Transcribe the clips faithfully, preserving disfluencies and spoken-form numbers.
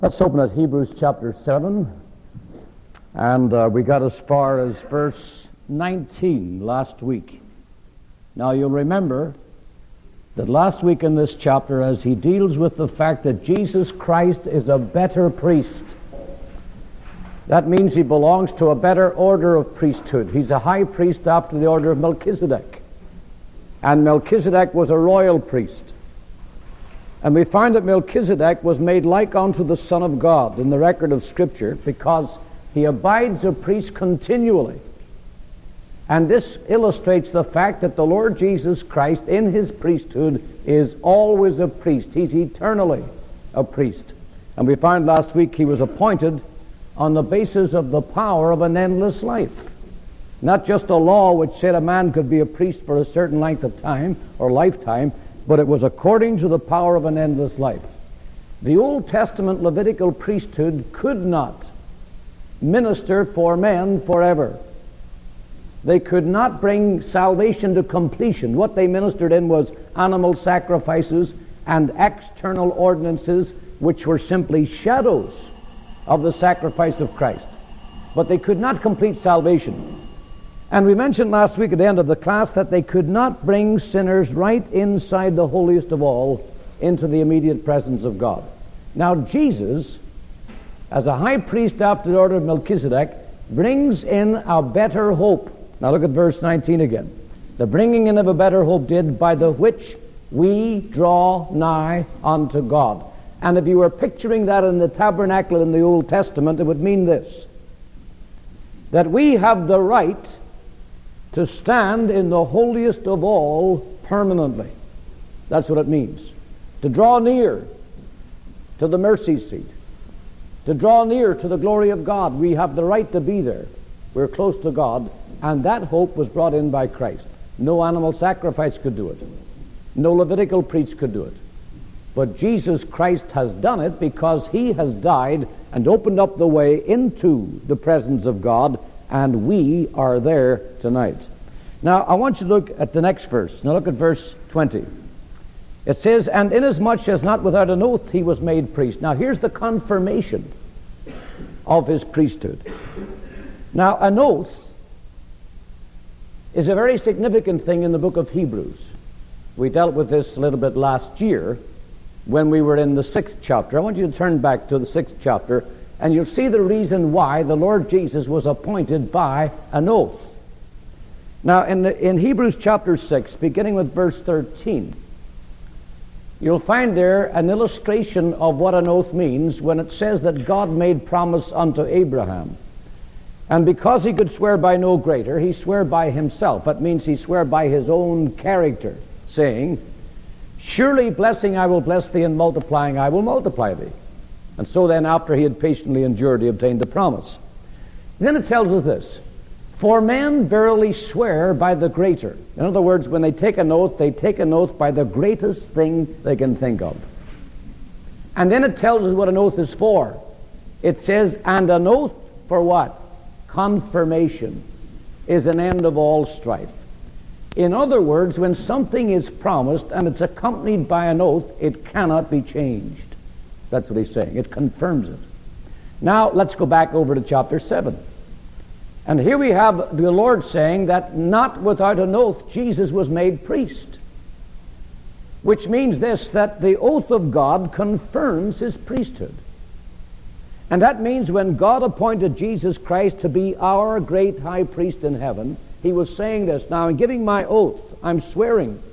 Let's open at Hebrews chapter seven, and uh, we got as far as verse nineteen last week. Now you'll remember that last week in this chapter, as he deals with the fact that Jesus Christ is a better priest, that means he belongs to a better order of priesthood. He's a high priest after the order of Melchizedek, and Melchizedek was a royal priest. And we find that Melchizedek was made like unto the Son of God in the record of Scripture because he abides a priest continually. And this illustrates the fact that the Lord Jesus Christ in his priesthood is always a priest. He's eternally a priest. And we find last week he was appointed on the basis of the power of an endless life. Not just a law which said a man could be a priest for a certain length of time or lifetime, but it was according to the power of an endless life. The Old Testament Levitical priesthood could not minister for men forever. They could not bring salvation to completion. What they ministered in was animal sacrifices and external ordinances, which were simply shadows of the sacrifice of Christ. But they could not complete salvation. And we mentioned last week at the end of the class that they could not bring sinners right inside the holiest of all into the immediate presence of God. Now Jesus, as a high priest after the order of Melchizedek, brings in a better hope. Now look at verse nineteen again. The bringing in of a better hope did by the which we draw nigh unto God. And if you were picturing that in the tabernacle in the Old Testament, it would mean this: that we have the right to stand in the holiest of all permanently. That's what it means. To draw near to the mercy seat. To draw near to the glory of God. We have the right to be there. We're close to God. And that hope was brought in by Christ. No animal sacrifice could do it. No Levitical priest could do it. But Jesus Christ has done it because he has died and opened up the way into the presence of God, and we are there tonight. Now, I want you to look at the next verse. Now look at verse twenty. It says, and inasmuch as not without an oath he was made priest. Now here's the confirmation of his priesthood. Now, an oath is a very significant thing in the book of Hebrews. We dealt with this a little bit last year when we were in the sixth chapter. I want you to turn back to the sixth chapter, and you'll see the reason why the Lord Jesus was appointed by an oath. Now, in, the, in Hebrews chapter six, beginning with verse thirteen, you'll find there an illustration of what an oath means when it says that God made promise unto Abraham. And because he could swear by no greater, he swore by himself. That means he swore by his own character, saying, surely blessing I will bless thee, and multiplying I will multiply thee. And so then, after he had patiently endured, he obtained the promise. Then it tells us this: for men verily swear by the greater. In other words, when they take an oath, they take an oath by the greatest thing they can think of. And then it tells us what an oath is for. It says, and an oath for what? Confirmation is an end of all strife. In other words, when something is promised and it's accompanied by an oath, it cannot be changed. That's what he's saying. It confirms it. Now, let's go back over to chapter seven. And here we have the Lord saying that not without an oath Jesus was made priest. Which means this, that the oath of God confirms his priesthood. And that means when God appointed Jesus Christ to be our great high priest in heaven, he was saying this: now in giving my oath, I'm swearing,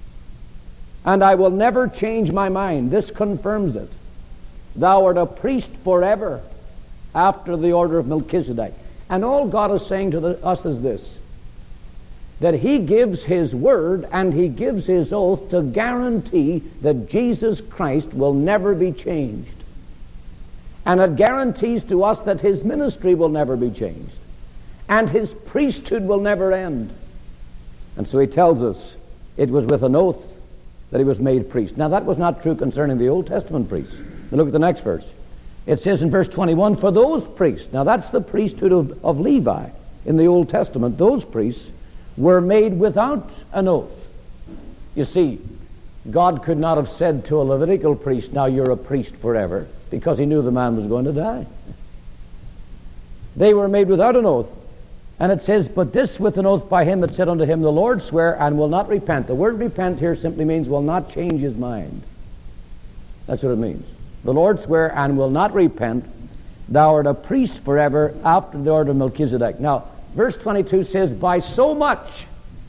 and I will never change my mind. This confirms it. Thou art a priest forever after the order of Melchizedek. And all God is saying to the, us is this: that he gives his word and he gives his oath to guarantee that Jesus Christ will never be changed. And it guarantees to us that his ministry will never be changed. And his priesthood will never end. And so he tells us it was with an oath that he was made priest. Now that was not true concerning the Old Testament priests. Now look at the next verse. It says in verse twenty-one, for those priests, now that's the priesthood of, of Levi in the Old Testament, those priests were made without an oath. You see, God could not have said to a Levitical priest, now you're a priest forever. because he knew the man was going to die. They were made without an oath. And it says, but this with an oath by him that said unto him, the Lord swear and will not repent. The word repent here simply means will not change his mind. That's what it means. The Lord swear and will not repent. Thou art a priest forever after the order of Melchizedek. Now, verse twenty-two says, by so much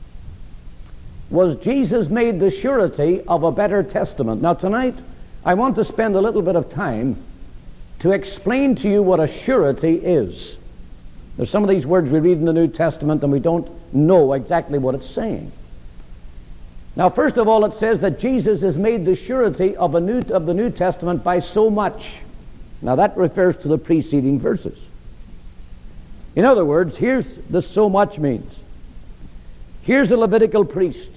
was Jesus made the surety of a better testament. Now, tonight, I want to spend a little bit of time to explain to you what a surety is. There's some of these words we read in the New Testament and we don't know exactly what it's saying. Now, first of all, it says that Jesus is made the surety of, a new, of the New Testament by so much. Now, that refers to the preceding verses. In other words, here's the so much means. Here's a Levitical priest,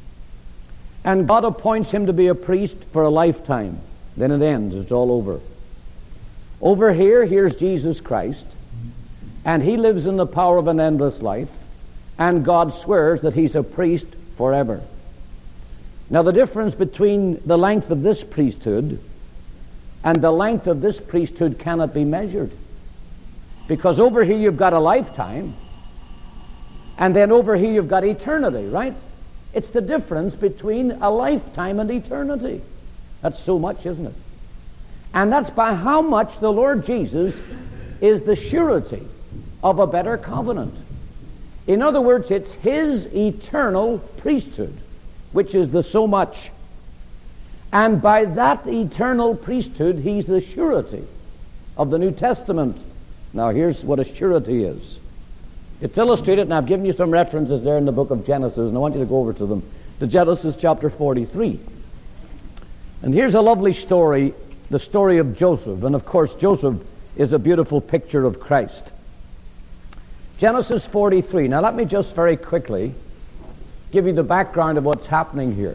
and God appoints him to be a priest for a lifetime. Then it ends. It's all over. Over here, here's Jesus Christ, and he lives in the power of an endless life, and God swears that he's a priest forever. Now, the difference between the length of this priesthood and the length of this priesthood cannot be measured. Because over here you've got a lifetime, and then over here you've got eternity, right? It's the difference between a lifetime and eternity. That's so much, isn't it? And that's by how much the Lord Jesus is the surety of a better covenant. In other words, it's his eternal priesthood, which is the so much. And by that eternal priesthood, he's the surety of the New Testament. Now, here's what a surety is. It's illustrated, and I've given you some references there in the book of Genesis, and I want you to go over to them, to Genesis chapter forty-three. And here's a lovely story, the story of Joseph. And of course, Joseph is a beautiful picture of Christ. Genesis forty-three. Now, let me just very quickly give you the background of what's happening here.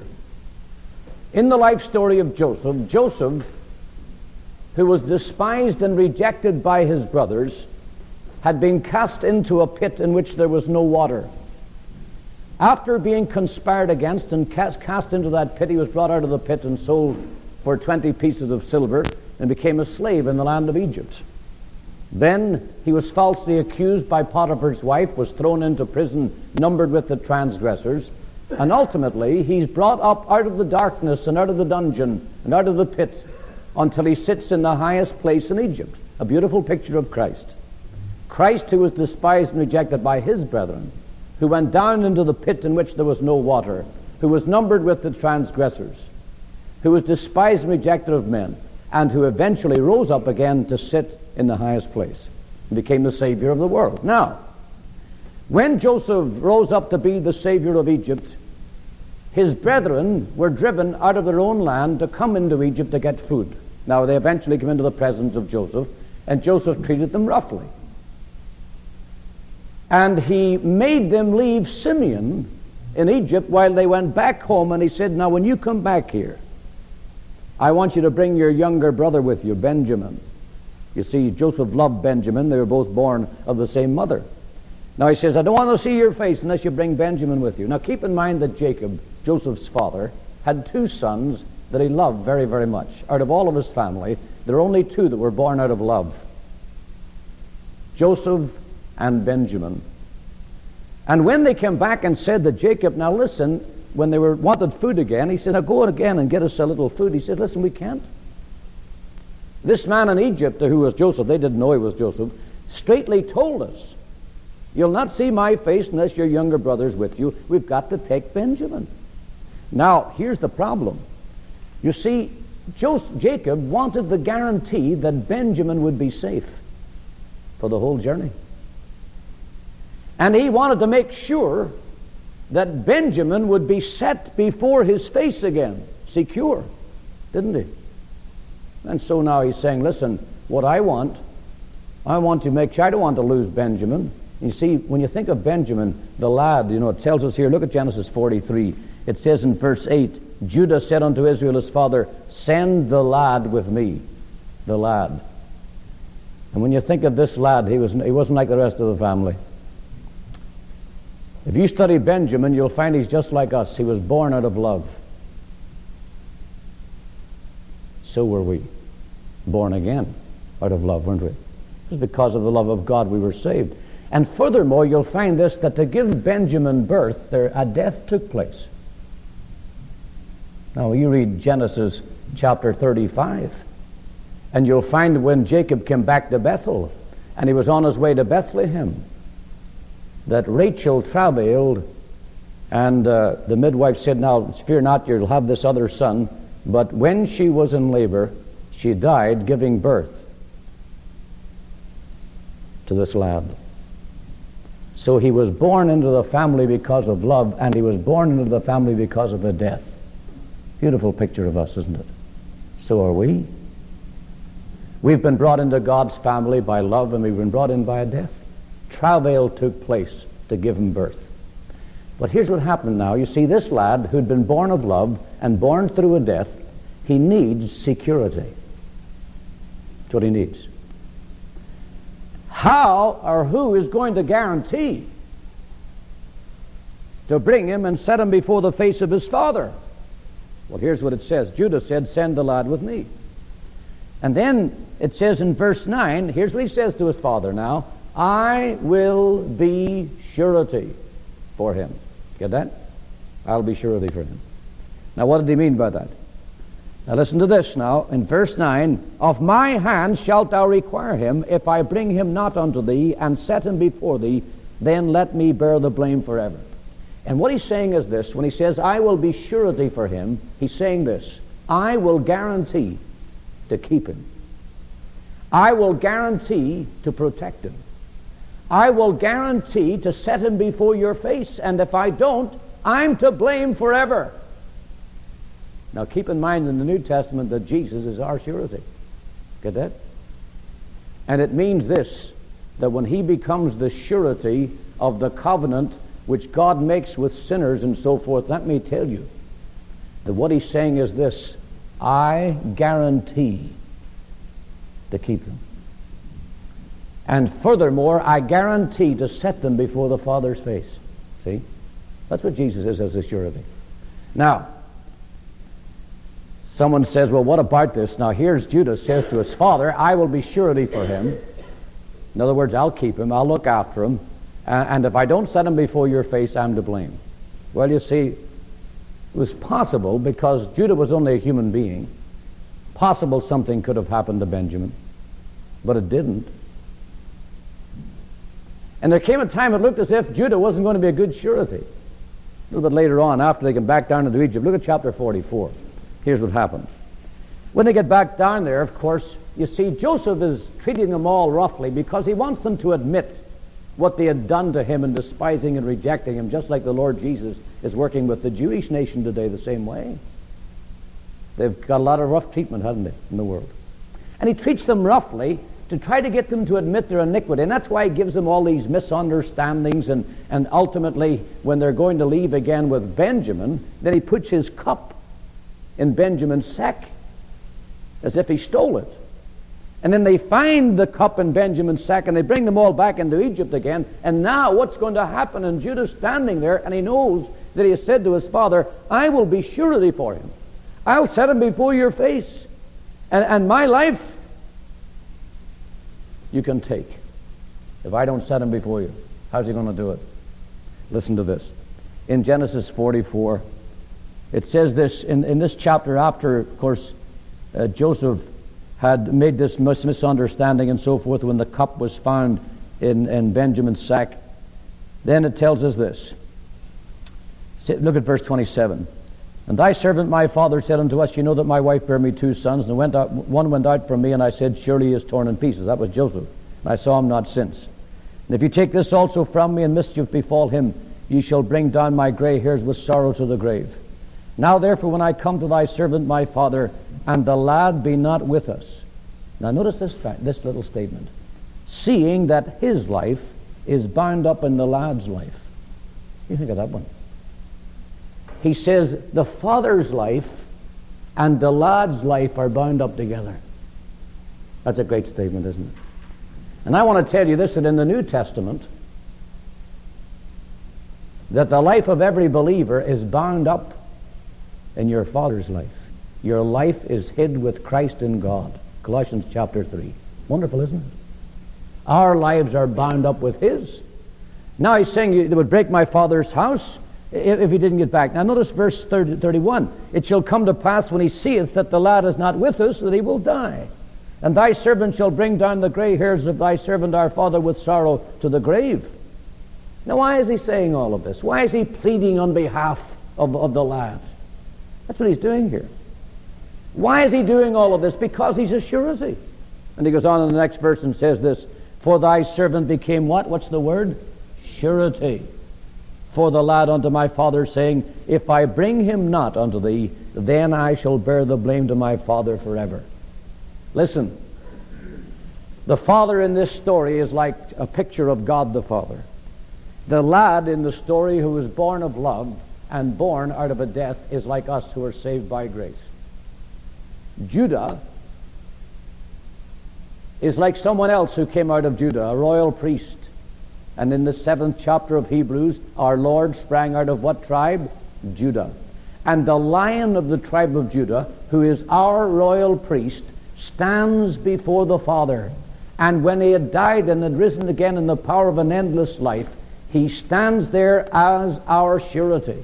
In the life story of Joseph, Joseph, who was despised and rejected by his brothers, had been cast into a pit in which there was no water. After being conspired against and cast, cast into that pit, he was brought out of the pit and sold for twenty pieces of silver and became a slave in the land of Egypt. Then he was falsely accused by Potiphar's wife, was thrown into prison, numbered with the transgressors, and ultimately he's brought up out of the darkness and out of the dungeon and out of the pit until he sits in the highest place in Egypt. A beautiful picture of Christ. Christ, who was despised and rejected by his brethren, who went down into the pit in which there was no water, who was numbered with the transgressors, who was despised and rejected of men, and who eventually rose up again to sit in the highest place and became the Savior of the world. Now, when Joseph rose up to be the Savior of Egypt, his brethren were driven out of their own land to come into Egypt to get food. Now, they eventually came into the presence of Joseph, and Joseph treated them roughly. And he made them leave Simeon in Egypt while they went back home, and he said, now when you come back here, I want you to bring your younger brother with you, Benjamin. You see, Joseph loved Benjamin. They were both born of the same mother. Now he says, I don't want to see your face unless you bring Benjamin with you. Now keep in mind that Jacob, Joseph's father, had two sons that he loved very, very much. Out of all of his family, there are only two that were born out of love. Joseph and Benjamin. And when they came back and said that Jacob, now listen, when they were wanted food again, he said, now go again and get us a little food. He said, listen, we can't. This man in Egypt, who was Joseph, they didn't know he was Joseph, straightly told us, you'll not see my face unless your younger brother's with you. We've got to take Benjamin. Now, here's the problem. You see, Joseph, Jacob wanted the guarantee that Benjamin would be safe for the whole journey. And he wanted to make sure that Benjamin would be set before his face again, secure, didn't he? And so now he's saying, listen, what I want, I want to make sure, I don't want to lose Benjamin. You see, when you think of Benjamin, the lad, you know, it tells us here, look at Genesis forty-three. It says in verse eight, Judah said unto Israel his father, send the lad with me, the lad. And when you think of this lad, he, was, he wasn't like the rest of the family. If you study Benjamin, you'll find he's just like us. He was born out of love. So were we. born again out of love, weren't we? It was because of the love of God we were saved. And furthermore, you'll find this, that to give Benjamin birth, there a death took place. Now, you read Genesis chapter thirty-five, and you'll find when Jacob came back to Bethel, and he was on his way to Bethlehem, that Rachel travailed, and uh, the midwife said, now, fear not, you'll have this other son. But when she was in labor, she died giving birth to this lad. So he was born into the family because of love, and he was born into the family because of a death. Beautiful picture of us, isn't it? So are we. We've been brought into God's family by love, and we've been brought in by a death. Travail took place to give him birth. But here's what happened now. You see, this lad who'd been born of love and born through a death, he needs security. That's what he needs. How or who is going to guarantee to bring him and set him before the face of his father? Well, here's what it says. Judah said, send the lad with me. And then it says in verse nine, here's what he says to his father now, I will be surety for him. Get that? I'll be surety for him. Now, what did he mean by that? Now, listen to this now. In verse nine, of my hand shalt thou require him, if I bring him not unto thee, and set him before thee, then let me bear the blame forever. And what he's saying is this. When he says, I will be surety for him, he's saying this. I will guarantee to keep him. I will guarantee to protect him. I will guarantee to set him before your face, and if I don't, I'm to blame forever. Now keep in mind in the New Testament that Jesus is our surety. Get that? And it means this, that when he becomes the surety of the covenant which God makes with sinners and so forth, let me tell you that what he's saying is this, I guarantee to keep them. And furthermore, I guarantee to set them before the Father's face. See? That's what Jesus is as a surety. Now, someone says, well, what about this? Now, here's Judah says to his father, I will be surety for him. In other words, I'll keep him, I'll look after him, and if I don't set him before your face, I'm to blame. Well, you see, it was possible, because Judah was only a human being, possible something could have happened to Benjamin, but it didn't. And there came a time it looked as if Judah wasn't going to be a good surety. A little bit later on, after they came back down into Egypt, look at chapter forty-four. Here's what happened. When they get back down there, of course, you see, Joseph is treating them all roughly because he wants them to admit what they had done to him in despising and rejecting him, just like the Lord Jesus is working with the Jewish nation today the same way. They've got a lot of rough treatment, haven't they, in the world? And he treats them roughly to try to get them to admit their iniquity. And that's why he gives them all these misunderstandings, and, and ultimately, when they're going to leave again with Benjamin, then he puts his cup in Benjamin's sack as if he stole it. And then they find the cup in Benjamin's sack, and they bring them all back into Egypt again. And now what's going to happen? And Judah's standing there, and he knows that he has said to his father, I will be surety for him. I'll set him before your face. And, and my life you can take if I don't set him before you. How's he going to do it? Listen to this. In Genesis forty-four, it says this, in, in this chapter, after, of course, uh, Joseph had made this mis- misunderstanding and so forth when the cup was found in, in Benjamin's sack. Then it tells us this. Look at verse twenty-seven. And thy servant my father said unto us, you know that my wife bare me two sons, and went out, one went out from me, and I said, surely he is torn in pieces. That was Joseph. And I saw him not since. And if you take this also from me, and mischief befall him, ye shall bring down my gray hairs with sorrow to the grave. Now therefore, when I come to thy servant my father, and the lad be not with us. Now notice this fact, this little statement. Seeing that his life is bound up in the lad's life. You think of that one. He says the father's life and the lad's life are bound up together. That's a great statement, isn't it? And I want to tell you this, that in the New Testament, that the life of every believer is bound up in your father's life. Your life is hid with Christ in God. Colossians chapter three. Wonderful, isn't it? Our lives are bound up with his. Now he's saying it would break my Father's house if, if he didn't get back. Now notice verse thirty, thirty-one. It shall come to pass when he seeth that the lad is not with us, that he will die. And thy servant shall bring down the gray hairs of thy servant our father with sorrow to the grave. Now why is he saying all of this? Why is he pleading on behalf of, of the lad? That's what he's doing here. Why is he doing all of this? Because he's a surety. And he goes on in the next verse and says this, for thy servant became what? What's the word? Surety. For the lad unto my father, saying, if I bring him not unto thee, then I shall bear the blame to my father forever. Listen, the father in this story is like a picture of God the Father. The lad in the story who was born of love and born out of a death is like us who are saved by grace. Judah is like someone else who came out of Judah, a royal priest. And in the seventh chapter of Hebrews, our Lord sprang out of what tribe? Judah. And the Lion of the tribe of Judah, who is our royal priest, stands before the Father. And when he had died and had risen again in the power of an endless life, he stands there as our surety.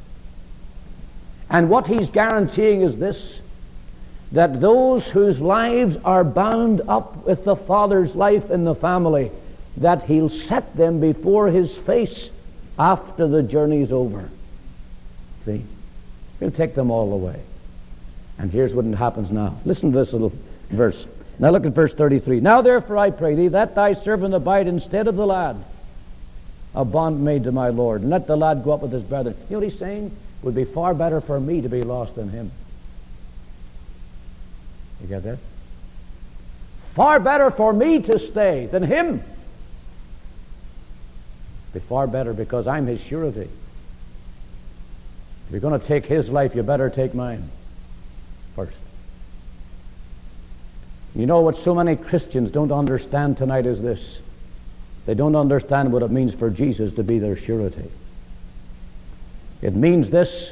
And what he's guaranteeing is this, that those whose lives are bound up with the Father's life in the family, that he'll set them before his face after the journey's over. See? He'll take them all away. And here's what happens now. Listen to this little verse. Now look at verse thirty-three. Now therefore I pray thee, that thy servant abide instead of the lad, a bondmaid to my Lord, and let the lad go up with his brethren. You know what he's saying? It would be far better for me to be lost than him. You get that? Far better for me to stay than him. Be far better because I'm his surety. If you're going to take his life, you better take mine first. You know what so many Christians don't understand tonight is this. They don't understand what it means for Jesus to be their surety. It means this,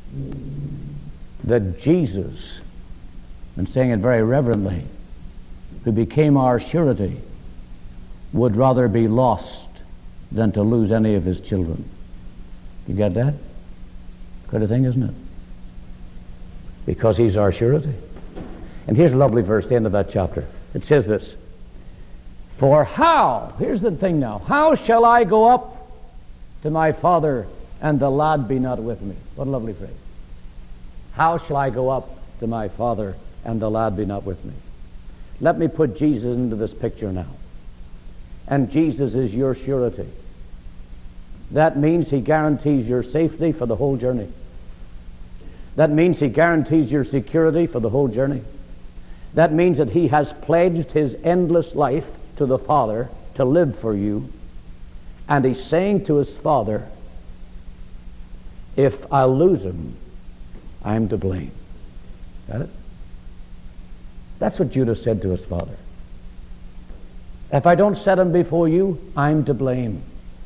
that Jesus, and saying it very reverently, who became our surety, would rather be lost than to lose any of his children. You get that? Quite a thing, isn't it? Because he's our surety. And here's a lovely verse, the end of that chapter. It says this, for how, here's the thing now, how shall I go up to my father and the lad be not with me? What a lovely phrase. How shall I go up to my father and the lad be not with me? Let me put Jesus into this picture now. And Jesus is your surety. That means he guarantees your safety for the whole journey. That means he guarantees your security for the whole journey. That means that he has pledged his endless life to the Father to live for you. And he's saying to his Father, if I lose him, I'm to blame. Got it? That's what Judah said to his father. If I don't set him before you, I'm to blame.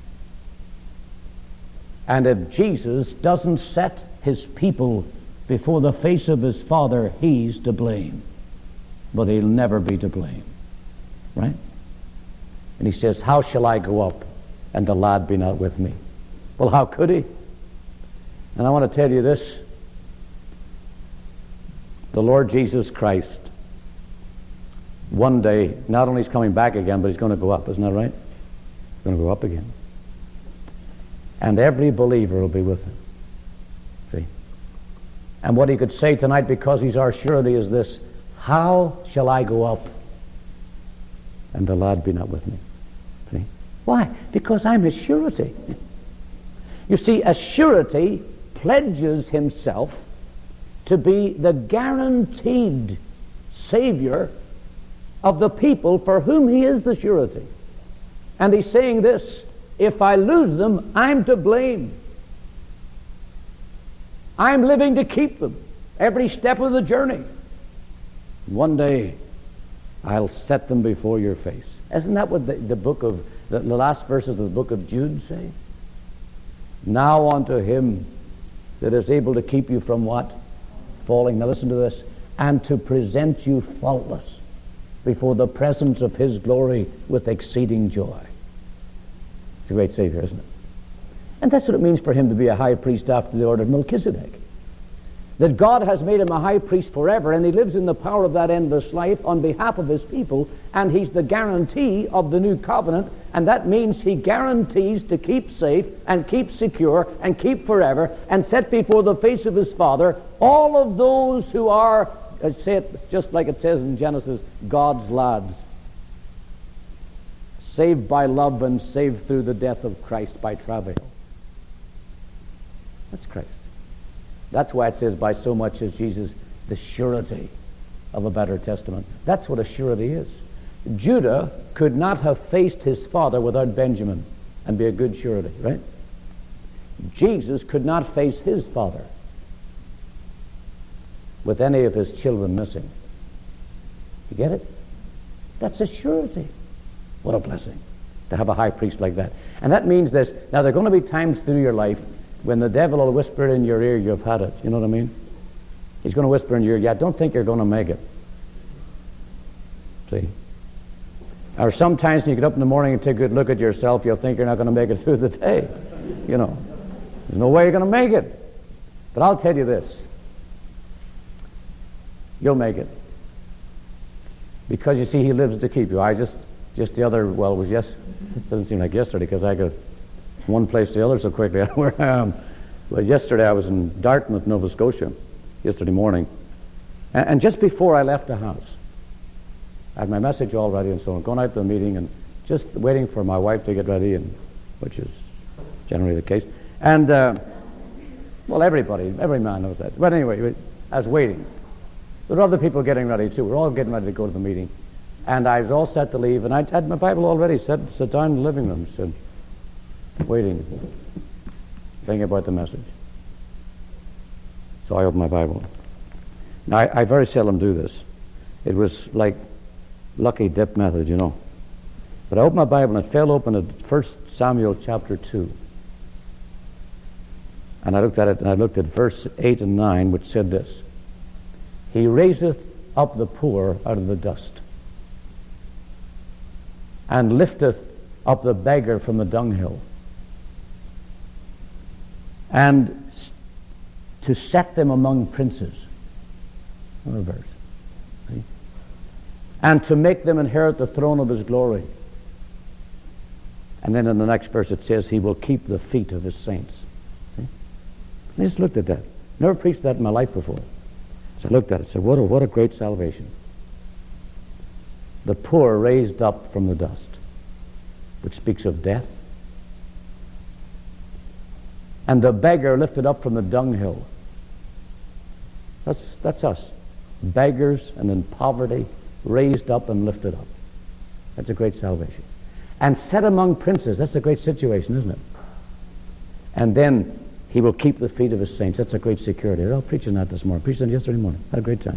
And if Jesus doesn't set his people before the face of his Father, he's to blame. But he'll never be to blame. Right? And he says, how shall I go up and the lad be not with me? Well, how could he? And I want to tell you this. The Lord Jesus Christ, one day, not only is coming back again, but he's going to go up. Isn't that right? He's going to go up again. And every believer will be with him. See? And what he could say tonight, because he's our surety, is this, how shall I go up and the lad be not with me? See? Why? Because I'm his surety. You see, a surety pledges himself to be the guaranteed Savior of the people for whom he is the surety. And he's saying this, if I lose them, I'm to blame. I'm living to keep them every step of the journey. One day, I'll set them before your face. Isn't that what the, the book of, the, the last verses of the book of Jude say? Now unto him that is able to keep you from what? Falling. Now listen to this. And to present you faultless before the presence of his glory with exceeding joy. It's a great Savior, isn't it? And that's what it means for him to be a high priest after the order of Melchizedek. That God has made him a high priest forever, and he lives in the power of that endless life on behalf of his people, and he's the guarantee of the new covenant, and that means he guarantees to keep safe and keep secure and keep forever and set before the face of his Father all of those who are, uh, say it just like it says in Genesis, God's lads, saved by love and saved through the death of Christ by travail. That's Christ. That's why it says, by so much as Jesus, the surety of a better testament. That's what a surety is. Judah could not have faced his father without Benjamin and be a good surety, right? Jesus could not face his father with any of his children missing. You get it? That's a surety. What a blessing to have a high priest like that. And that means this. Now, there are going to be times through your life when the devil will whisper in your ear, you've had it. You know what I mean? He's going to whisper in your ear, yeah, don't think you're going to make it. See? Or sometimes when you get up in the morning and take a good look at yourself, you'll think you're not going to make it through the day. You know, there's no way you're going to make it. But I'll tell you this. You'll make it. Because you see, he lives to keep you. I just, just the other, well, it was yes, it doesn't seem like yesterday because I got one place to the other so quickly where I am. But yesterday I was in Dartmouth, Nova Scotia, yesterday morning. And, and just before I left the house, I had my message all ready and so on, going out to the meeting and just waiting for my wife to get ready, and which is generally the case. And, uh, well, everybody, every man knows that. But anyway, I was waiting. There were other people getting ready too. We're all getting ready to go to the meeting. And I was all set to leave, and I had my Bible already set, set down in the living room, said, waiting, thinking about the message. So I opened my Bible. Now, I, I very seldom do this. It was like lucky dip method, you know. But I opened my Bible and it fell open at First Samuel chapter two. And I looked at it, and I looked at verse eight and nine, which said this: He raiseth up the poor out of the dust, and lifteth up the beggar from the dunghill, and to set them among princes. Another verse. See? And to make them inherit the throne of his glory. And then in the next verse it says, he will keep the feet of his saints. See? I just looked at that. Never preached that in my life before. So I looked at it and said, what a, what a great salvation. The poor raised up from the dust, which speaks of death. And the beggar lifted up from the dunghill. That's, that's us. Beggars and in poverty, raised up and lifted up. That's a great salvation. And set among princes. That's a great situation, isn't it? And then he will keep the feet of his saints. That's a great security. I was preaching that this morning. Preached it yesterday morning. Had a great time.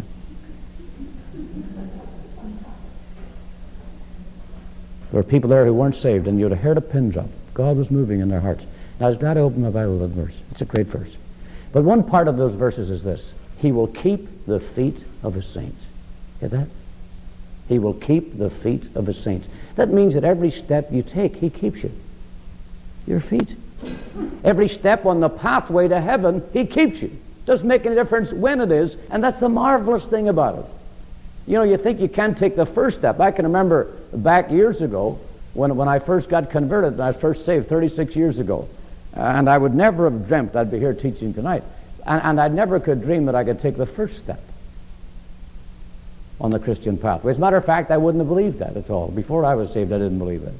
There were people there who weren't saved, and you'd have heard a pin drop. God was moving in their hearts. Now, I was glad I opened my Bible with that verse. It's a great verse. But one part of those verses is this: he will keep the feet of his saints. Get that? He will keep the feet of his saints. That means that every step you take, he keeps you. Your feet. Every step on the pathway to heaven, he keeps you. Doesn't make any difference when it is, and that's the marvelous thing about it. You know, you think you can't take the first step. I can remember back years ago when, when I first got converted, and I was first saved thirty-six years ago, and I would never have dreamt I'd be here teaching tonight. And, and I never could dream that I could take the first step on the Christian pathway. As a matter of fact, I wouldn't have believed that at all. Before I was saved, I didn't believe that.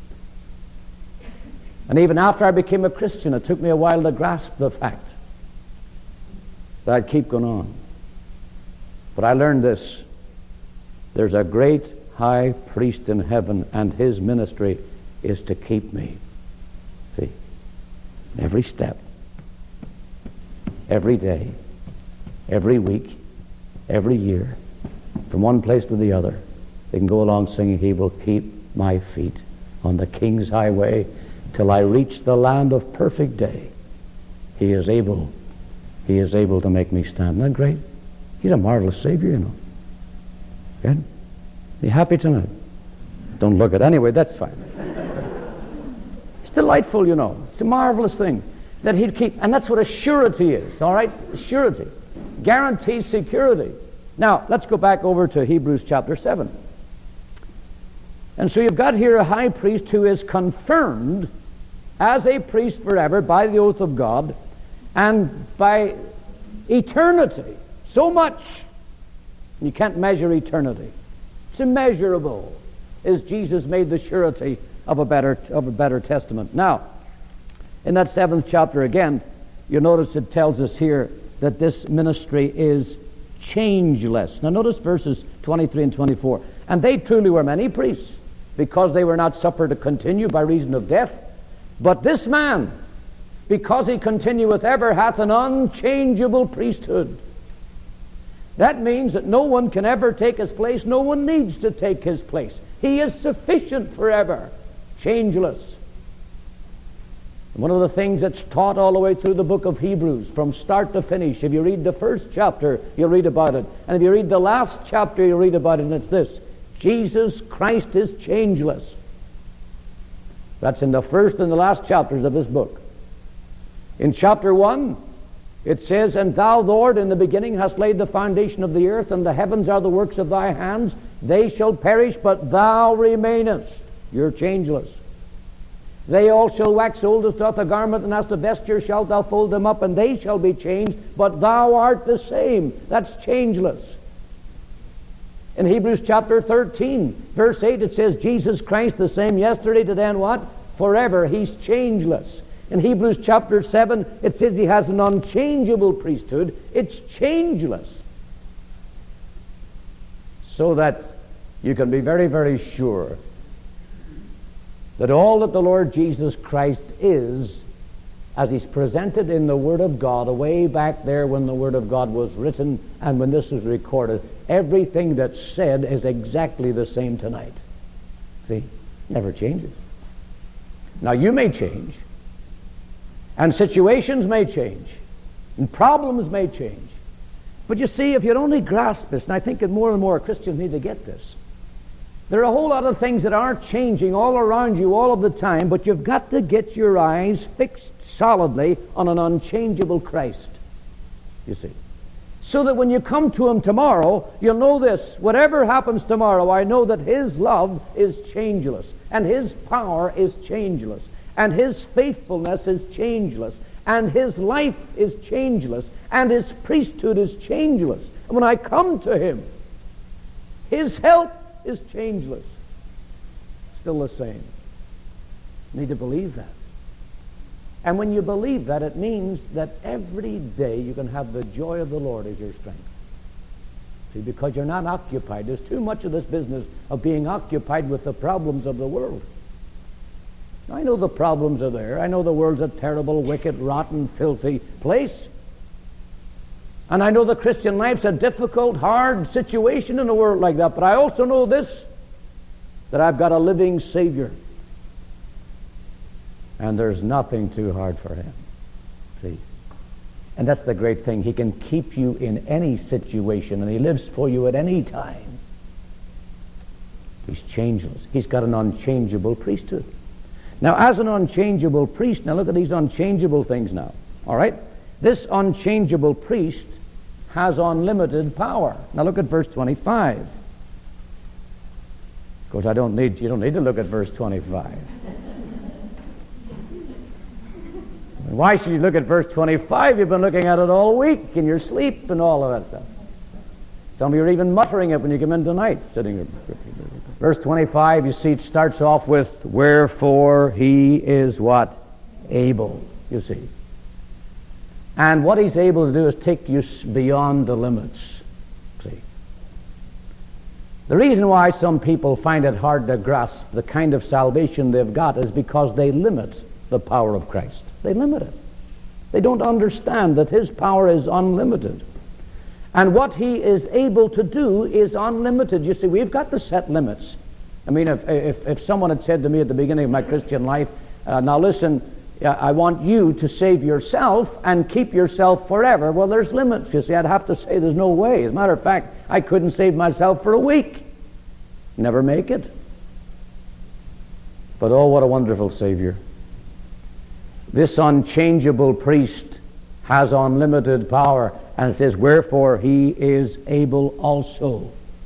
And even after I became a Christian, it took me a while to grasp the fact that I'd keep going on. But I learned this: there's a great high priest in heaven, and his ministry is to keep me. See? Every step, every day, every week, every year, from one place to the other, they can go along singing, he will keep my feet on the King's highway till I reach the land of perfect day. He is able, he is able to make me stand. Isn't that great? He's a marvelous Savior, you know. Good? Are you happy tonight? Don't look it anyway, that's fine. It's delightful, you know. It's a marvelous thing that he'd keep. And that's what a surety is, all right? Surety. Guarantees security. Now, let's go back over to Hebrews chapter seven. And so you've got here a high priest who is confirmed as a priest forever by the oath of God and by eternity. So much. You can't measure eternity. It's immeasurable. Is Jesus made the surety of a better of a better testament. Now, in that seventh chapter again, you notice it tells us here that this ministry is changeless. Now notice verses twenty-three and twenty-four. And they truly were many priests, because they were not suffered to continue by reason of death. But this man, because he continueth ever, hath an unchangeable priesthood. That means that no one can ever take his place. No one needs to take his place. He is sufficient forever, changeless. One of the things that's taught all the way through the book of Hebrews, from start to finish, if you read the first chapter, you'll read about it. And if you read the last chapter, you'll read about it, and it's this: Jesus Christ is changeless. That's in the first and the last chapters of this book. In chapter one, it says, And thou, Lord, in the beginning hast laid the foundation of the earth, and the heavens are the works of thy hands. They shall perish, but thou remainest. You're changeless. They all shall wax old as doth a garment, and as the vesture shalt thou fold them up, and they shall be changed, but thou art the same. That's changeless. In Hebrews chapter thirteen, verse eight, it says, Jesus Christ the same yesterday, today, and what? Forever. He's changeless. In Hebrews chapter seven, it says he has an unchangeable priesthood. It's changeless. So that you can be very, very sure that all that the Lord Jesus Christ is, as he's presented in the Word of God, away back there when the Word of God was written and when this was recorded, everything that's said is exactly the same tonight. See? Never changes. Now you may change, and situations may change, and problems may change. But you see, if you'd only grasp this, and I think that more and more Christians need to get this, there are a whole lot of things that are changing all around you all of the time, but you've got to get your eyes fixed solidly on an unchangeable Christ, you see. So that when you come to him tomorrow, you'll know this: whatever happens tomorrow, I know that his love is changeless, and his power is changeless, and his faithfulness is changeless, and his life is changeless, and his priesthood is changeless. And when I come to him, his help is changeless. Still the same. You need to believe that. And when you believe that, it means that every day you can have the joy of the Lord as your strength. See, because you're not occupied. There's too much of this business of being occupied with the problems of the world. I know the problems are there. I know the world's a terrible, wicked, rotten, filthy place. And I know the Christian life's a difficult, hard situation in a world like that. But I also know this, that I've got a living Savior. And there's nothing too hard for him. See? And that's the great thing. He can keep you in any situation, and he lives for you at any time. He's changeless. He's got an unchangeable priesthood. Now, as an unchangeable priest, now look at these unchangeable things now. All right? This unchangeable priest has unlimited power. Now look at verse twenty-five. Of course, I don't need, you don't need to look at verse twenty-five. Why should you look at verse twenty-five? You've been looking at it all week in your sleep and all of that stuff. Some of you are even muttering it when you come in tonight, sitting there. Verse twenty-five, you see, it starts off with, wherefore he is what? Able, you see. And what he's able to do is take you beyond the limits. See? The reason why some people find it hard to grasp the kind of salvation they've got is because they limit the power of Christ. They limit it. They don't understand that his power is unlimited. And what he is able to do is unlimited. You see, we've got to set limits. I mean, if, if, if someone had said to me at the beginning of my Christian life, uh, now listen, I want you to save yourself and keep yourself forever. Well, there's limits, you see. I'd have to say there's no way. As a matter of fact, I couldn't save myself for a week. never make it. But oh, what a wonderful Savior. This unchangeable priest has unlimited power, and it says, wherefore he is able also.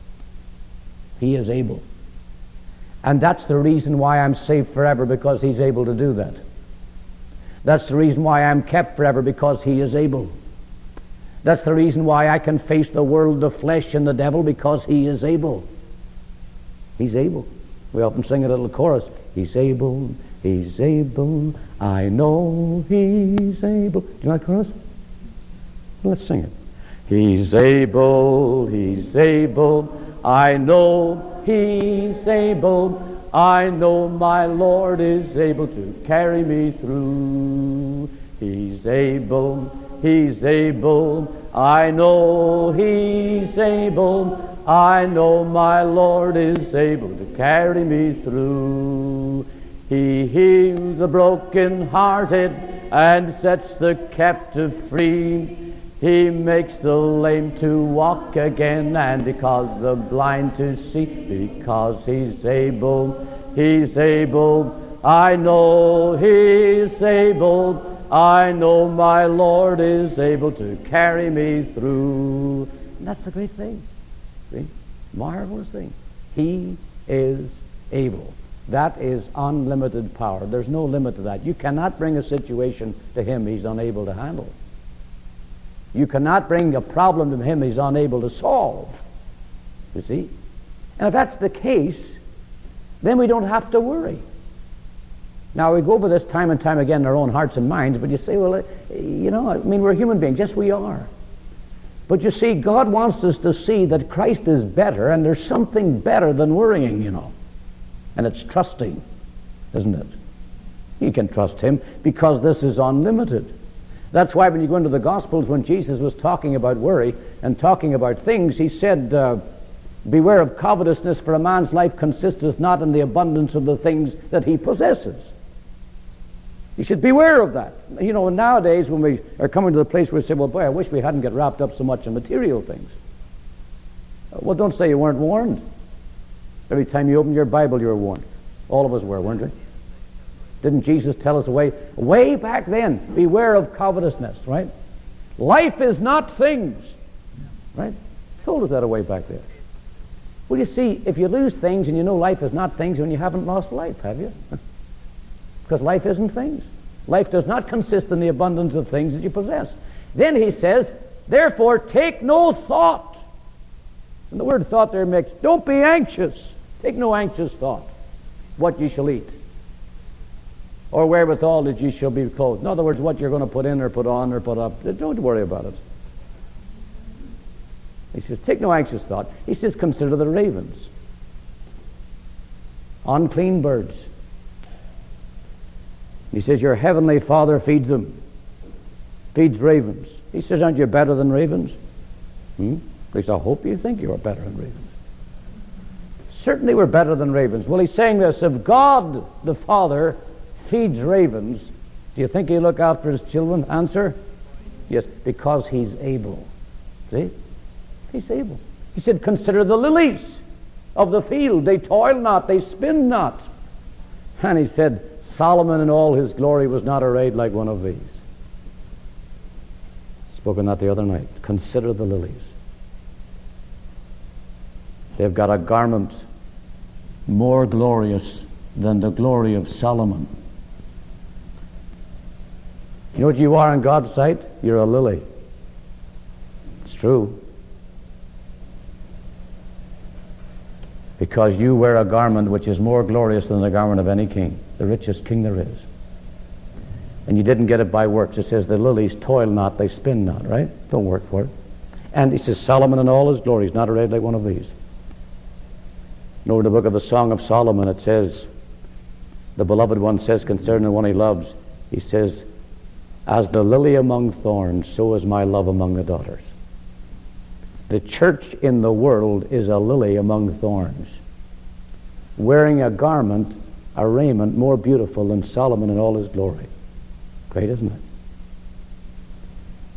He is able. And that's the reason why I'm saved forever, because he's able to do that. That's the reason why I'm kept forever, because he is able. That's the reason why I can face the world, the flesh, and the devil, because he is able. He's able. We often sing a little chorus. He's able, he's able, I know he's able. Do you like chorus? Let's sing it. He's able, he's able, I know he's able, I know my Lord is able to carry me through. He's able, he's able, I know he's able, I know my Lord is able to carry me through. He heals the broken-hearted and sets the captive free. He makes the lame to walk again, and because the blind to see, because he's able, he's able, I know he's able, I know my Lord is able to carry me through. And that's the great thing. See? Marvelous thing. He is able. That is unlimited power. There's no limit to that. You cannot bring a situation to him he's unable to handle. You cannot bring a problem to him he's unable to solve. You see? And if that's the case, then we don't have to worry. Now, we go over this time and time again in our own hearts and minds, but you say, well, you know, I mean, we're human beings. Yes, we are. But you see, God wants us to see that Christ is better, and there's something better than worrying, you know. And it's trusting, isn't it? You can trust him because this is unlimited. That's why when you go into the Gospels, when Jesus was talking about worry and talking about things, he said, uh, beware of covetousness, for a man's life consisteth not in the abundance of the things that he possesses. You should beware of that. You know, nowadays when we are coming to the place where we say, well, boy, I wish we hadn't get wrapped up so much in material things. Well, don't say you weren't warned. Every time you open your Bible, you were warned. All of us were, weren't we? Didn't Jesus tell us way, way back then, beware of covetousness, right? Life is not things, right? Told us that way back there. Well, you see, if you lose things and you know life is not things, then you haven't lost life, have you? Because life isn't things. Life does not consist in the abundance of things that you possess. Then he says, therefore take no thought. And the word thought there makes, don't be anxious. Take no anxious thought. What you shall eat. Or wherewithal that you shall be clothed. In other words, what you're going to put in or put on or put up. Don't worry about it. He says, take no anxious thought. He says, consider the ravens. Unclean birds. He says, your heavenly Father feeds them. Feeds ravens. He says, aren't you better than ravens? Hmm? At least I hope you think you're better than ravens. Certainly we're better than ravens. Well, he's saying this, if God the Father feeds ravens, do you think he'll look after his children? Answer, yes, because he's able. See? He's able. He said, consider the lilies of the field. They toil not, they spin not. And he said, Solomon in all his glory was not arrayed like one of these. Spoken that the other night. Consider the lilies. They've got a garment more glorious than the glory of Solomon. You know what you are in God's sight? You're a lily. It's true. Because you wear a garment which is more glorious than the garment of any king, the richest king there is. And you didn't get it by works. It says the lilies toil not, they spin not, right? Don't work for it. And he says Solomon in all his glory is not arrayed like one of these. And over the book of the Song of Solomon it says, the beloved one says concerning the one he loves, he says, as the lily among thorns, so is my love among the daughters. The church in the world is a lily among thorns, wearing a garment, a raiment more beautiful than Solomon in all his glory. Great, isn't it?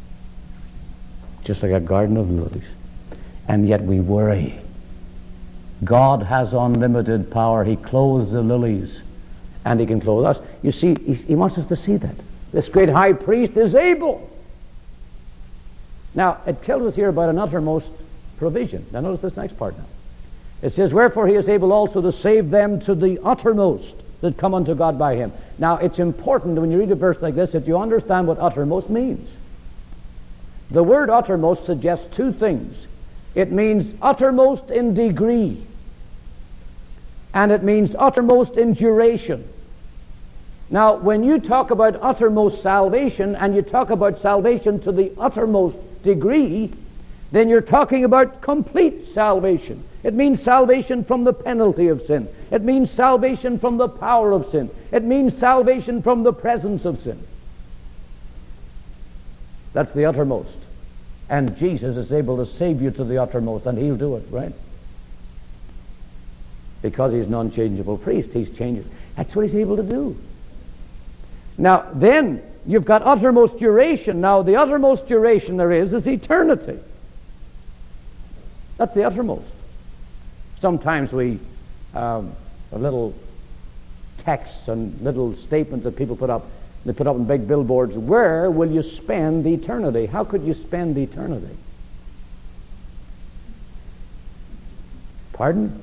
Just like a garden of lilies. And yet we worry. God has unlimited power. He clothes the lilies, and He can clothe us. You see, He, he wants us to see that. This great high priest is able. Now, it tells us here about an uttermost provision. Now, notice this next part now. It says, wherefore He is able also to save them to the uttermost that come unto God by Him. Now, it's important when you read a verse like this that you understand what uttermost means. The word uttermost suggests two things. It means uttermost in degree, and it means uttermost in duration. Now, when you talk about uttermost salvation, and you talk about salvation to the uttermost degree, then you're talking about complete salvation. It means salvation from the penalty of sin. It means salvation from the power of sin. It means salvation from the presence of sin. That's the uttermost. And Jesus is able to save you to the uttermost, and He'll do it, right? Because He's an unchangeable priest. He's changed. That's what He's able to do. Now, then, you've got uttermost duration. Now, the uttermost duration there is is eternity. That's the uttermost. Sometimes we um, have little texts and little statements that people put up. They put up in big billboards, where will you spend eternity? How could you spend eternity? Pardon?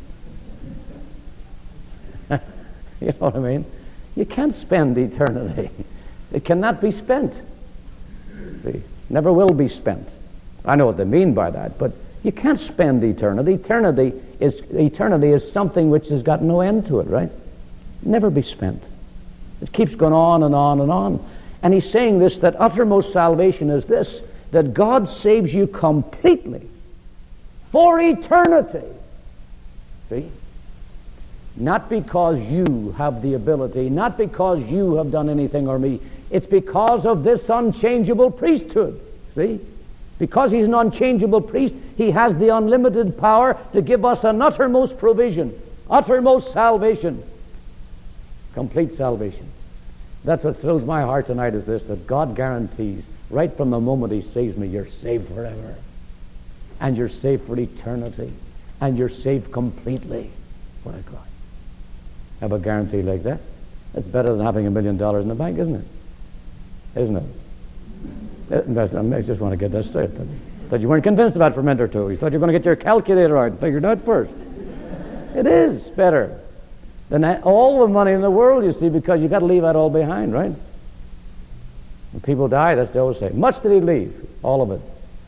You know what I mean? You can't spend eternity. It cannot be spent. See, never will be spent. I know what they mean by that, but you can't spend eternity. Eternity is eternity is something which has got no end to it, right? Never be spent. It keeps going on and on and on. And He's saying this, that uttermost salvation is this, that God saves you completely for eternity. See? Not because you have the ability, not because you have done anything or me. It's because of this unchangeable priesthood. See? Because He's an unchangeable priest, He has the unlimited power to give us an uttermost provision, uttermost salvation, complete salvation. That's what fills my heart tonight, is this, that God guarantees right from the moment He saves me, you're saved forever, and you're saved for eternity, and you're saved completely. What a God. Have a guarantee like that? That's better than having a million dollars in the bank, isn't it? Isn't it? That's, I just want to get that straight. But you weren't convinced about it for a minute or two. You thought you were going to get your calculator out and figure it out first. It is better than all the money in the world, you see, because you've got to leave that all behind, right? When people die, that's what they always say. Much did he leave? All of it.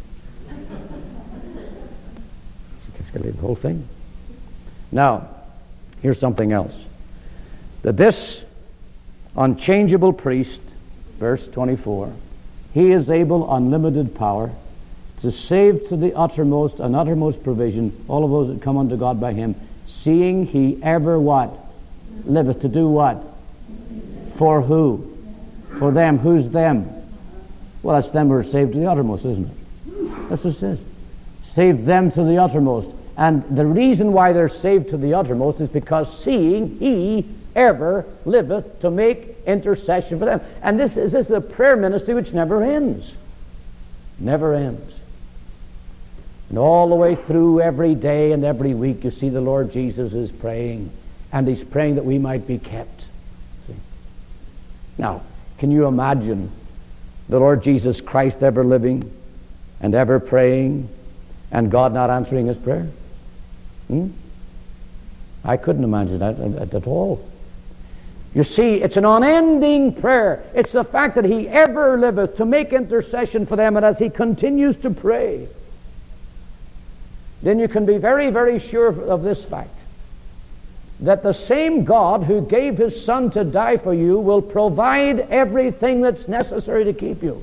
He's got to leave the whole thing. Now, here's something else. That this unchangeable priest, verse twenty-four, He is able, unlimited power, to save to the uttermost, an uttermost provision, all of those that come unto God by Him, seeing He ever what? Liveth to do what? For who? For them. Who's them? Well, that's them who are saved to the uttermost, isn't it? That's what it says. Save them to the uttermost. And the reason why they're saved to the uttermost is because seeing He ever liveth to make intercession for them. And this is, this is a prayer ministry which never ends. Never ends. And all the way through, every day and every week, you see the Lord Jesus is praying. And He's praying that we might be kept. See? Now, can you imagine the Lord Jesus Christ ever living and ever praying and God not answering His prayer? Hmm? I couldn't imagine that at, at all. You see, it's an unending prayer. It's the fact that He ever liveth to make intercession for them, and as He continues to pray, then you can be very, very sure of this fact, that the same God who gave His Son to die for you will provide everything that's necessary to keep you.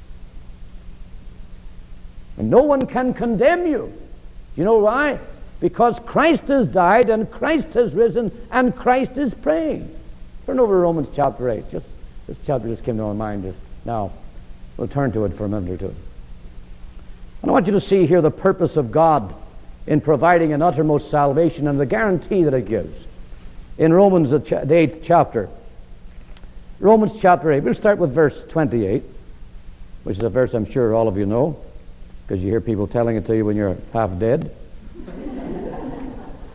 And no one can condemn you. You know why? Because Christ has died, and Christ has risen, and Christ is praying. Turn over to Romans chapter eight. Just this chapter just came to my mind just now. We'll turn to it for a minute or two. And I want you to see here the purpose of God in providing an uttermost salvation and the guarantee that it gives. In Romans, the eighth chapter. Romans chapter eight. We'll start with verse twenty-eight, which is a verse I'm sure all of you know, because you hear people telling it to you when you're half dead.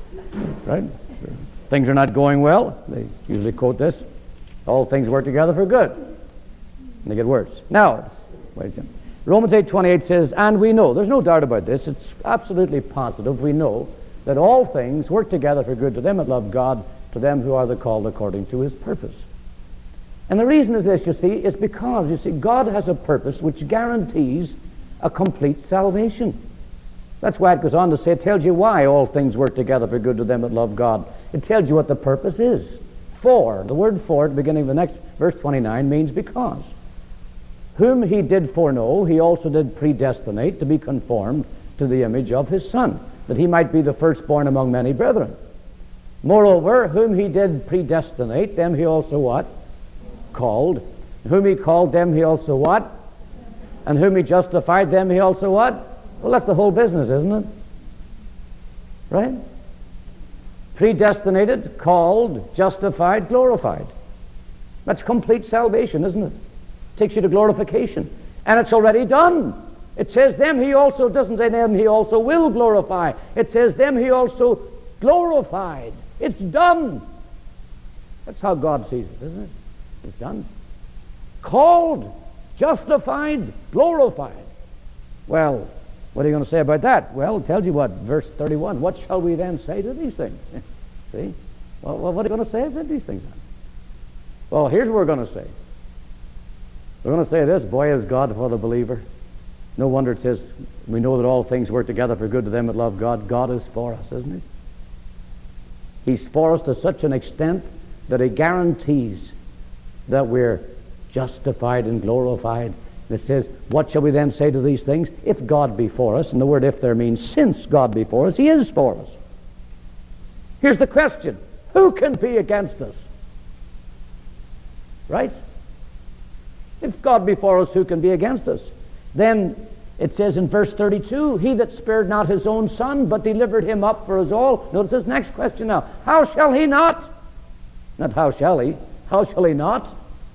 right? Things are not going well. They usually quote this. All things work together for good. And they get worse. Now, it's, wait a second. Romans eight twenty-eight says, and we know, there's no doubt about this, it's absolutely positive, we know that all things work together for good to them that love God, to them who are the called according to his purpose. And the reason is this, you see, is because, you see, God has a purpose which guarantees a complete salvation. That's why it goes on to say, it tells you why all things work together for good to them that love God. It tells you what the purpose is. For, the word for at the beginning of the next verse twenty-nine means because. Whom he did foreknow, he also did predestinate to be conformed to the image of his Son, that he might be the firstborn among many brethren. Moreover, whom he did predestinate, them he also what? Called. Whom he called, them he also what? And whom he justified, them he also what? Well, that's the whole business, isn't it? Right? Predestinated, called, justified, glorified. That's complete salvation, isn't it? Takes you to glorification. And it's already done. It says them he also, doesn't say them he also will glorify. It says them he also glorified. It's done. That's how God sees it, isn't it? It's done. Called, justified, glorified. Well, what are you going to say about that? Well, it tells you what, verse thirty-one. What shall we then say to these things? See? Well, what are you going to say to these things then? Well, here's what we're going to say. We're going to say this, boy is God for the believer. No wonder it says, we know that all things work together for good to them that love God. God is for us, isn't he? He's for us to such an extent that he guarantees that we're justified and glorified. And it says, what shall we then say to these things? If God be for us, and the word if there means since God be for us, he is for us. Here's the question, who can be against us? Right? If God be for us, who can be against us? Then it says in verse thirty-two, he that spared not his own son, but delivered him up for us all. Notice this next question now. How shall he not? Not how shall he. How shall he not?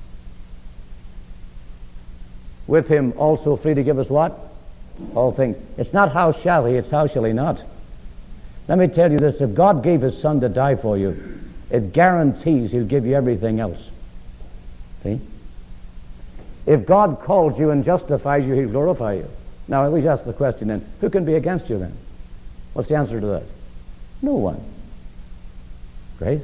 With him also free to give us what? All things. It's not how shall he, it's how shall he not. Let me tell you this, if God gave his son to die for you, it guarantees he'll give you everything else. See? If God calls you and justifies you, he'll glorify you. Now, at least ask the question then, who can be against you then? What's the answer to that? No one. Great.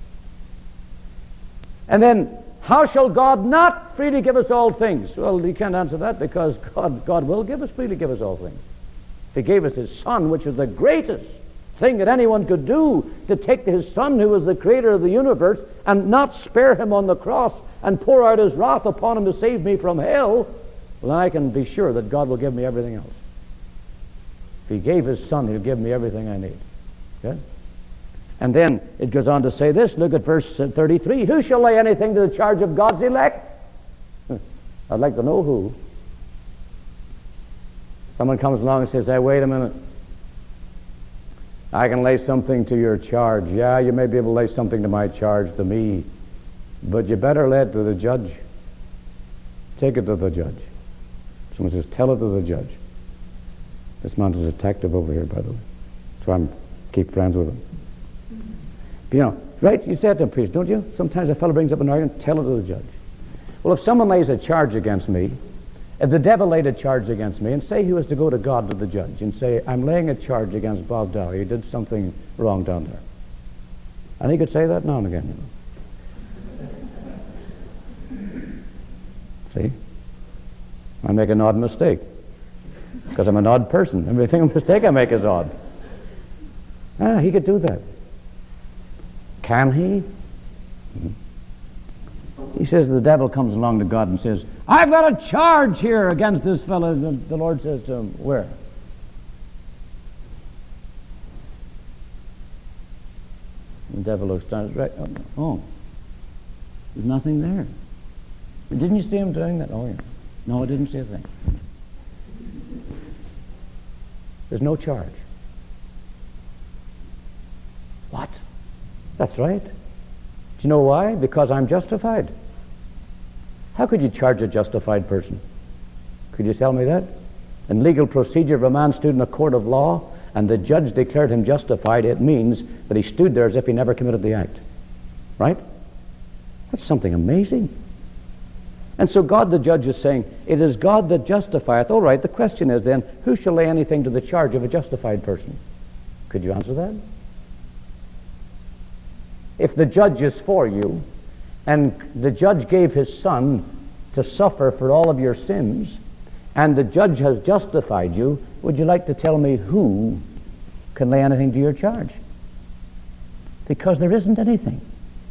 And then, how shall God not freely give us all things? Well, you can't answer that because God, God will give us, freely give us all things. If he gave us his son, which is the greatest thing that anyone could do, to take his son who was the creator of the universe and not spare him on the cross and pour out his wrath upon him to save me from hell, well, I can be sure that God will give me everything else. If he gave his son, he'll give me everything I need. Okay? And then it goes on to say this, look at verse thirty-three, who shall lay anything to the charge of God's elect? I'd like to know who. Someone comes along and says, hey, wait a minute. I can lay something to your charge. Yeah, you may be able to lay something to my charge, to me. But you better lay it to the judge. Take it to the judge. Someone says, tell it to the judge. This man's a detective over here, by the way. So I'm keep friends with him. You know, right? You say it to a priest, don't you? Sometimes a fellow brings up an argument, tell it to the judge. Well, if someone lays a charge against me, if the devil laid a charge against me, and say he was to go to God, to the judge, and say, I'm laying a charge against Bob Dow. He did something wrong down there. And he could say that now and again, you know. See? I make an odd mistake. Because I'm an odd person. Everything mistake I make is odd. Ah, he could do that. Can he? He says the devil comes along to God and says, I've got a charge here against this fellow. The, the Lord says to him, where? The devil looks down, right, oh, there's nothing there. Didn't you see him doing that? Oh, yeah. No, I didn't see a thing. There's no charge. What? That's right. Do you know why? Because I'm justified. How could you charge a justified person? Could you tell me that? In legal procedure, if a man stood in a court of law and the judge declared him justified, it means that he stood there as if he never committed the act. Right? That's something amazing. And so God the judge is saying, it is God that justifieth. All right, the question is then, who shall lay anything to the charge of a justified person? Could you answer that? If the judge is for you, and the judge gave his son to suffer for all of your sins, and the judge has justified you, would you like to tell me who can lay anything to your charge? Because there isn't anything.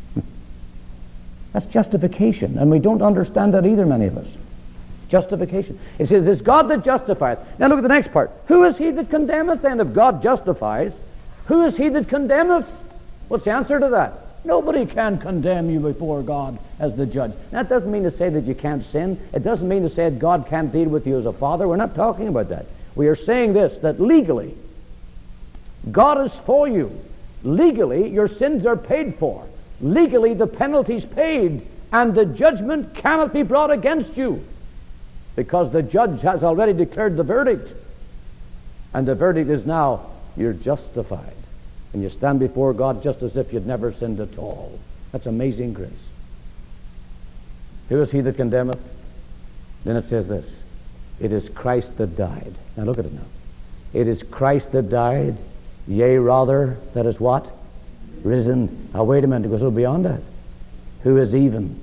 That's justification, and we don't understand that either, many of us. Justification. It says, it's God that justifieth. Now look at the next part. Who is he that condemneth then? If God justifies, who is he that condemneth? What's the answer to that? Nobody can condemn you before God as the judge. That doesn't mean to say that you can't sin. It doesn't mean to say that God can't deal with you as a father. We're not talking about that. We are saying this, that legally, God is for you. Legally, your sins are paid for. Legally, the penalty's paid, and the judgment cannot be brought against you, because the judge has already declared the verdict, and the verdict is now, you're justified, and you stand before God just as if you'd never sinned at all. That's amazing grace. Who is he that condemneth? Then it says this, it is Christ that died. Now look at it now. It is Christ that died, yea, rather, that is what? Risen. Now wait a minute, it goes a little beyond that. Who is even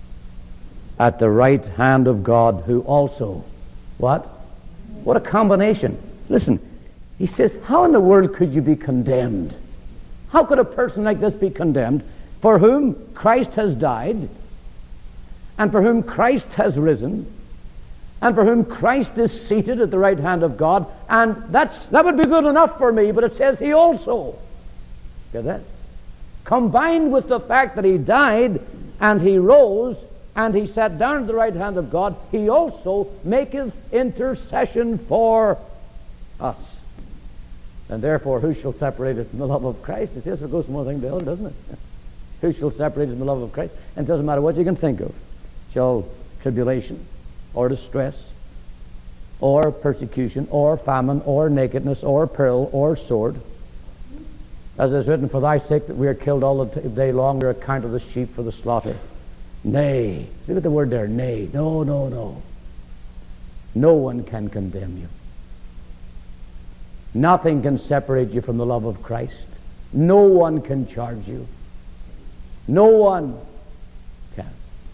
at the right hand of God, who also, what? What a combination. Listen, he says, how in the world could you be condemned? How could a person like this be condemned, for whom Christ has died, and for whom Christ has risen, and for whom Christ is seated at the right hand of God? And that's that would be good enough for me, but it says he also. Get that? Combined with the fact that he died and he rose and he sat down at the right hand of God, he also maketh intercession for us. And therefore, who shall separate us from the love of Christ? It says it goes from one thing to the other, doesn't it? Who shall separate us from the love of Christ? And it doesn't matter what you can think of. Shall tribulation, or distress, or persecution, or famine, or nakedness, or peril, or sword. As is written, for thy sake that we are killed all the day long, we are accounted the sheep for the slaughter. Nay. Look at the word there, nay. No, no, no. No one can condemn you. Nothing can separate you from the love of Christ. No one can charge you. No one can.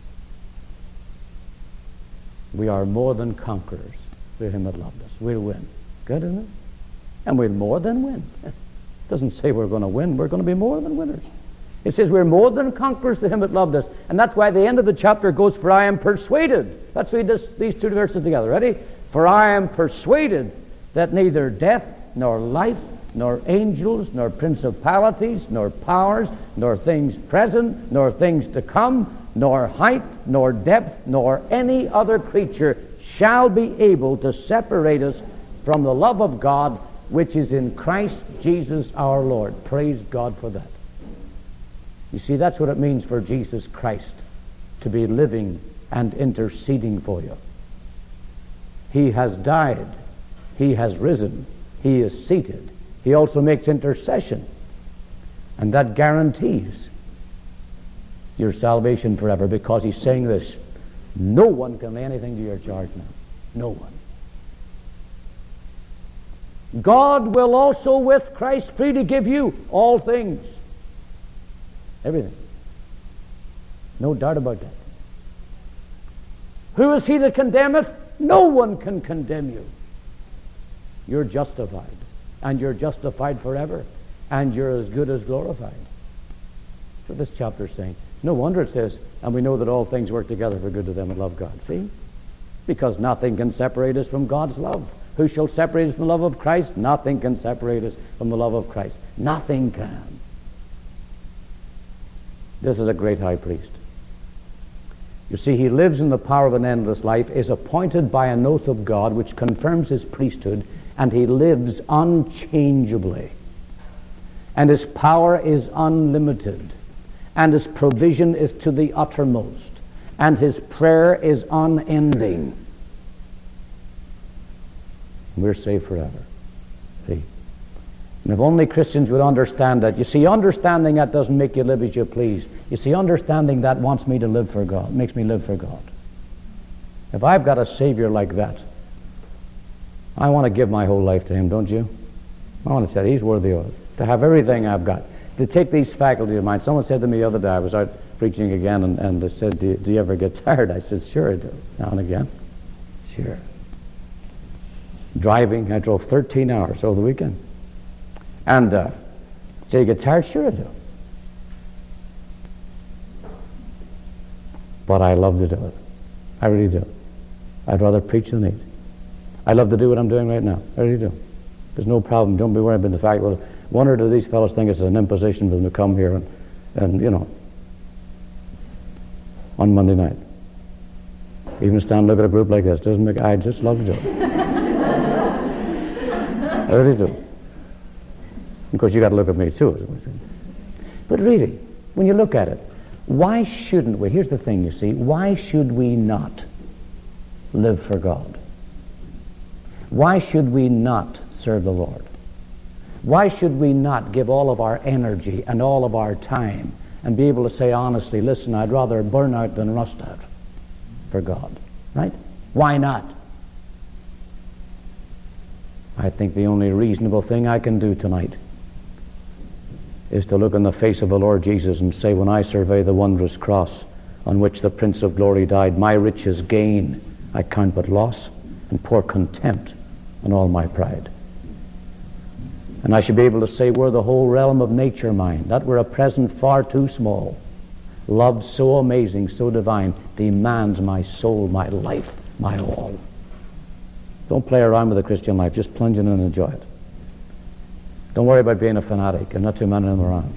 We are more than conquerors through him that loved us. We'll win. Good, isn't it? And we'll more than win. It doesn't say we're going to win. We're going to be more than winners. It says we're more than conquerors to him that loved us. And that's why the end of the chapter goes, for I am persuaded. Let's read this, these two verses together. Ready? For I am persuaded that neither death, nor life, nor angels, nor principalities, nor powers, nor things present, nor things to come, nor height, nor depth, nor any other creature shall be able to separate us from the love of God which is in Christ Jesus our Lord. Praise God for that. You see, that's what it means for Jesus Christ to be living and interceding for you. He has died. He has risen. He is seated. He also makes intercession. And that guarantees your salvation forever, because he's saying this, no one can lay anything to your charge now. No one. God will also with Christ freely give you all things. Everything. No doubt about that. Who is he that condemneth? No one can condemn you. You're justified. And you're justified forever. And you're as good as glorified. That's what this chapter is saying. No wonder it says, and we know that all things work together for good to them that love God. See? Because nothing can separate us from God's love. Who shall separate us from the love of Christ? Nothing can separate us from the love of Christ. Nothing can. This is a great high priest. You see, he lives in the power of an endless life, is appointed by an oath of God which confirms his priesthood, and he lives unchangeably. And his power is unlimited, and his provision is to the uttermost, and his prayer is unending. We're saved forever. See? And if only Christians would understand that. You see, understanding that doesn't make you live as you please. You see, understanding that wants me to live for God, makes me live for God. If I've got a Savior like that, I want to give my whole life to Him, don't you? I want to say He's worthy of it. To have everything I've got. To take these faculties of mine. Someone said to me the other day, I was out preaching again, and, and they said, do you, do you ever get tired? I said, sure I do, now and again. Sure. Driving, I drove thirteen hours over the weekend. And uh, so you get tired? Sure I do. But I love to do it. I really do. I'd rather preach than eat. I love to do what I'm doing right now. I really do. There's no problem. Don't be worried about the fact, well, one or two of these fellows think it's an imposition for them to come here and, and you know, on Monday night. Even stand and look at a group like this. Doesn't make, I just love to do it. I really do. Of course, you got to look at me too. But really, when you look at it, why shouldn't we? Here's the thing, you see. Why should we not live for God? Why should we not serve the Lord? Why should we not give all of our energy and all of our time and be able to say honestly, listen, I'd rather burn out than rust out for God, right? Why not? I think the only reasonable thing I can do tonight is to look in the face of the Lord Jesus and say, when I survey the wondrous cross on which the Prince of Glory died, my riches gain I count but loss, and pour contempt on all my pride. And I should be able to say, were the whole realm of nature mine, that were a present far too small, love so amazing, so divine, demands my soul, my life, my all. Don't play around with the Christian life, just plunge in and enjoy it. Don't worry about being a fanatic, and not too many of them around.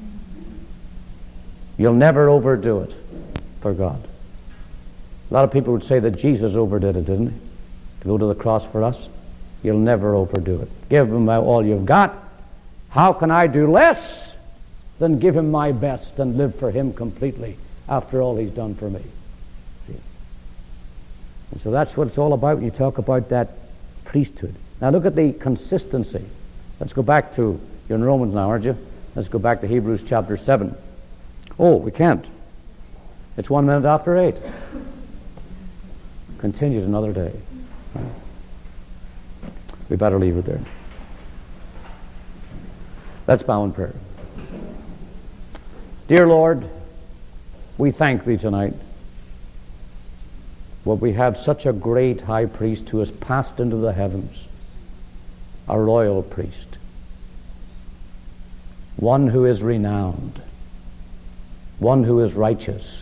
You'll never overdo it for God. A lot of people would say that Jesus overdid it, didn't he? To go to the cross for us. You'll never overdo it. Give Him all you've got. How can I do less than give Him my best and live for Him completely after all He's done for me? See? And so that's what it's all about when you talk about that priesthood. Now look at the consistency. Let's go back to, you're in Romans now, aren't you? Let's go back to Hebrews chapter seven. Oh, we can't. It's one minute after eight. Continued another day. Right. We better leave it there. Let's bow in prayer. Dear Lord, we thank Thee tonight. Well, we have such a great high priest who has passed into the heavens, a royal priest, one who is renowned, one who is righteous,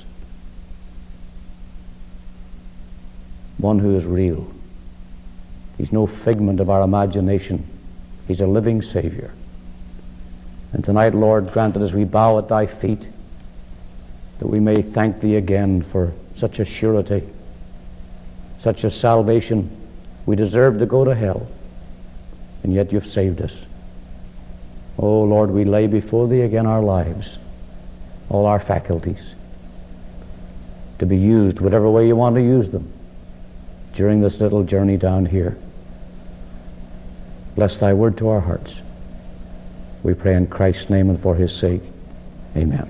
one who is real. He's no figment of our imagination. He's a living Savior. And tonight, Lord, grant that as we bow at Thy feet, that we may thank Thee again for such a surety, such a salvation. We deserve to go to hell, and yet You've saved us. Oh, Lord, we lay before Thee again our lives, all our faculties, to be used whatever way You want to use them during this little journey down here. Bless Thy word to our hearts. We pray in Christ's name and for His sake. Amen.